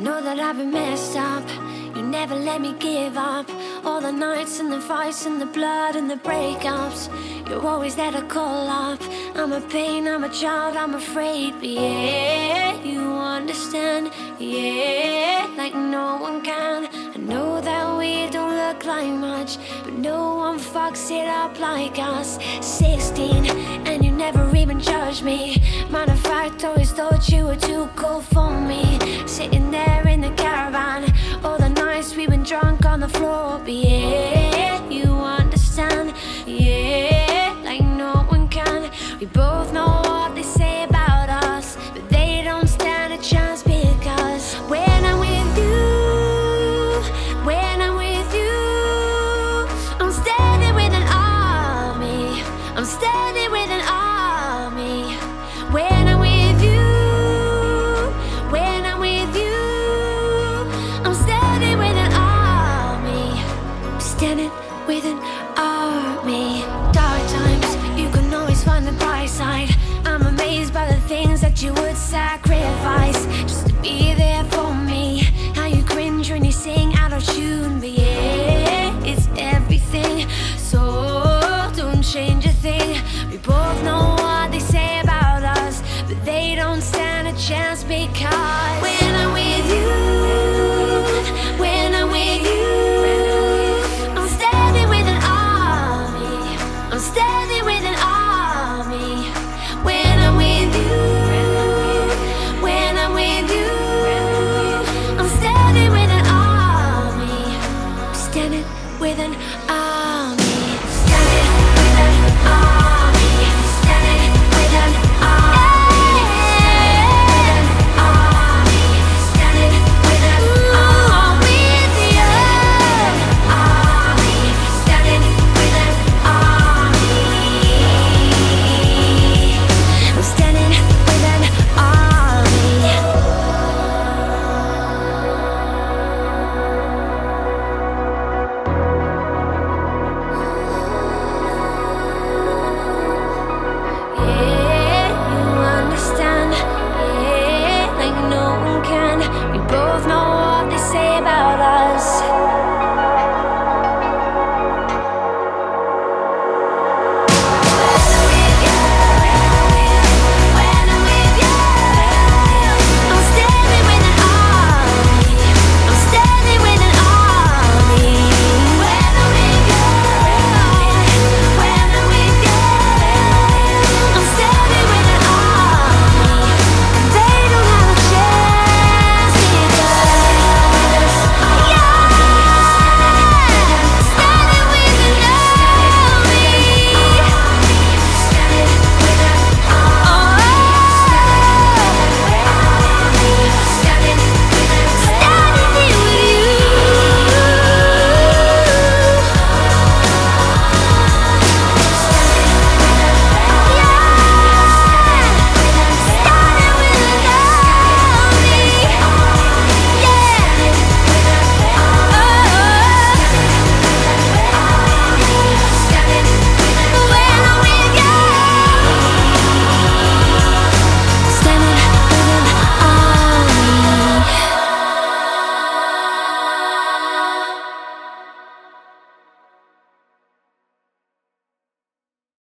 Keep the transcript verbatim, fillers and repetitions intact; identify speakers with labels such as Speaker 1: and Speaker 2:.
Speaker 1: know that I've been messed up. You never let me give up. All the nights and the fights and the blood and the breakups. You're always there to call up. I'm a pain, I'm a child, I'm afraid. But yeah, you understand. Yeah, like no one can. I know that we don't look like much, but no one fucks it up like us. Sixteen, and you never even judged me. Matter of fact, always thought you were too cool for me. Sitting there in the caravan, all the nights we've been drunk on the floor. But yeah, you